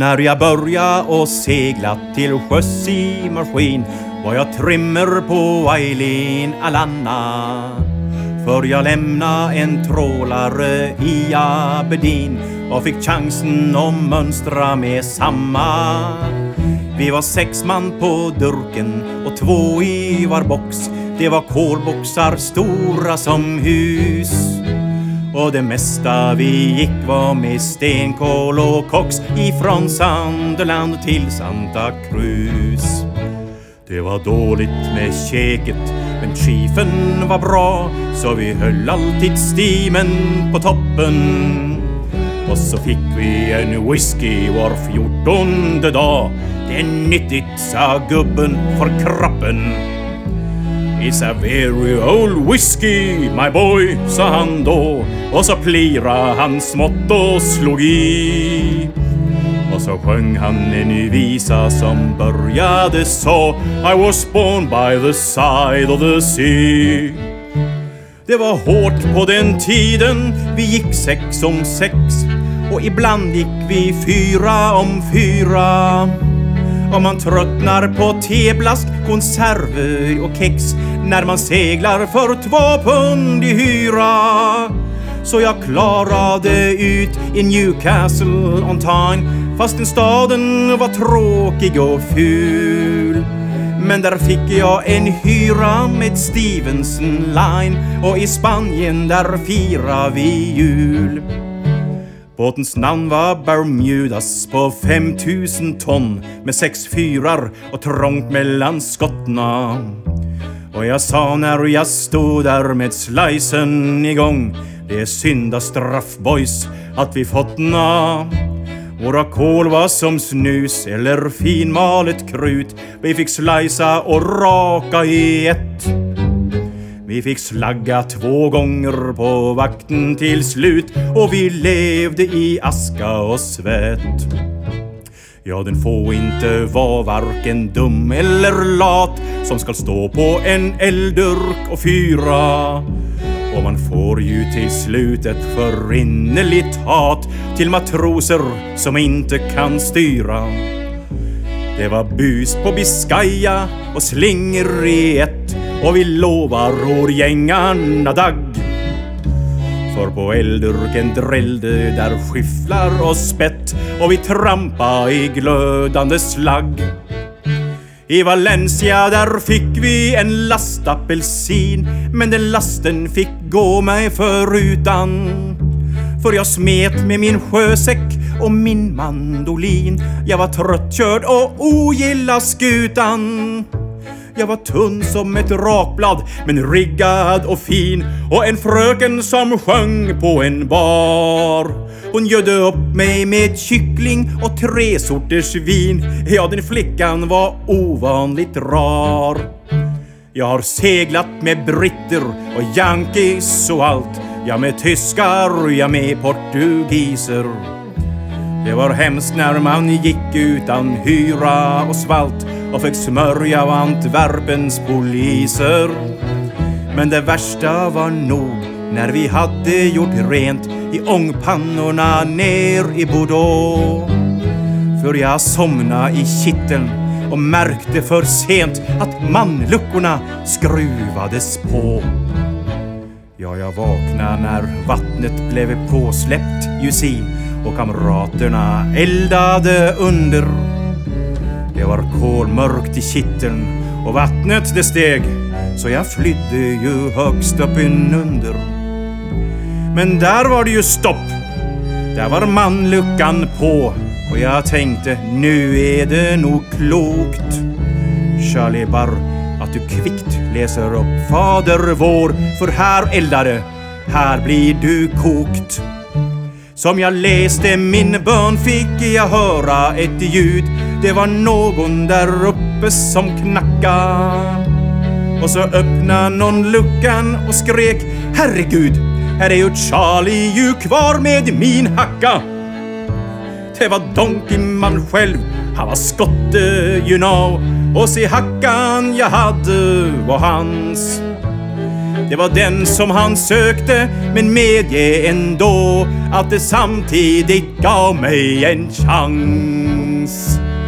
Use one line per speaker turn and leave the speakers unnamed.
När jag började och segla till sjöss i maskin var jag trimmer på Eileen Alanna. För jag lämnade en trålare i Aberdeen och fick chansen att mönstra med samma. Vi var 6 man på durken och 2 i var box. Det var kolboxar stora som hus. Och det mesta vi gick var med stenkol och kox ifrån Sunderland till Santa Cruz. Det var dåligt med käket, men chiefen var bra, så vi höll alltid stimen på toppen. Och så fick vi en whisky var 14:e dag. Det är nyttigt, sa gubben, för kroppen. It's a very old whiskey, my boy, sa han då. Och så plira han smått och slog i. Och så sjöng han en ny visa som började så: I was born by the side of the sea. Det var hårt på den tiden, vi gick 6 om 6. Och ibland gick vi 4 om 4. Om man tröttnar på teblask, konserver och kex när man seglar för 2 pund i hyra. Så jag klarade ut i Newcastle on Tyne, fastän staden var tråkig och ful. Men där fick jag en hyra med Stevenson Line, och i Spanien där firar vi jul. Båtens namn var Bermudas på 5000 ton med 6 fyrar och trångt mellan skottna. Och jag sa när jag stod där med slicen igång: det är syndastraff, boys, att vi fått na. Våra kol var som snus eller finmalet krut. Vi fick slicea och raka i ett. Vi fick slagga 2 gånger på vakten till slut, och vi levde i aska och svett. Ja, den får inte vara varken dum eller lat som ska stå på en elddurk och fyra. Och man får ju till slut ett förinnerligt hat till matroser som inte kan styra. Det var bus på Biscaya och slinger i ett, och vi lovar årgängarna dagg. För på elddurken drällde där skifflar och spett, och vi trampa i glödande slagg. I Valencia där fick vi en last apelsin, men den lasten fick gå mig förutan. För jag smet med min sjösäck och min mandolin. Jag var tröttkörd och ogilla skutan. Jag var tunn som ett rakblad, men riggad och fin, och en fröken som sjöng på en bar. Hon gödde upp mig med kyckling och 3 sorters vin. Ja, den flickan var ovanligt rar. Jag har seglat med britter och yankees och allt. Jag med tyskar, jag med portugiser. Det var hemskt när man gick utan hyra och svalt och fick smörja av Antwerpens poliser. Men det värsta var nog när vi hade gjort rent i ångpannorna ner i Bordeaux. För jag somnade i kitteln och märkte för sent att manluckorna skruvades på. Ja, jag vaknade när vattnet blev påsläppt, you see, och kamraterna eldade under. Det var kolmörkt i kitteln och vattnet det steg, så jag flydde ju högst upp inunder. Men där var det ju stopp. Där var manluckan på, och jag tänkte, nu är det nog klokt, Charlie Barr, att du kvickt läser upp Fader vår, för här eldare, här blir du kokt. Som jag läste min bön fick jag höra ett ljud. Det var någon där uppe som knacka. Och så öppnade någon luckan och skrek, herregud, här är ju Charlie ju kvar med min hacka. Det var Donkeyman själv, han var skotte, you know. Och se hackan jag hade var hans. Det var den som han sökte, men medge ändå att det samtidigt gav mig en chans.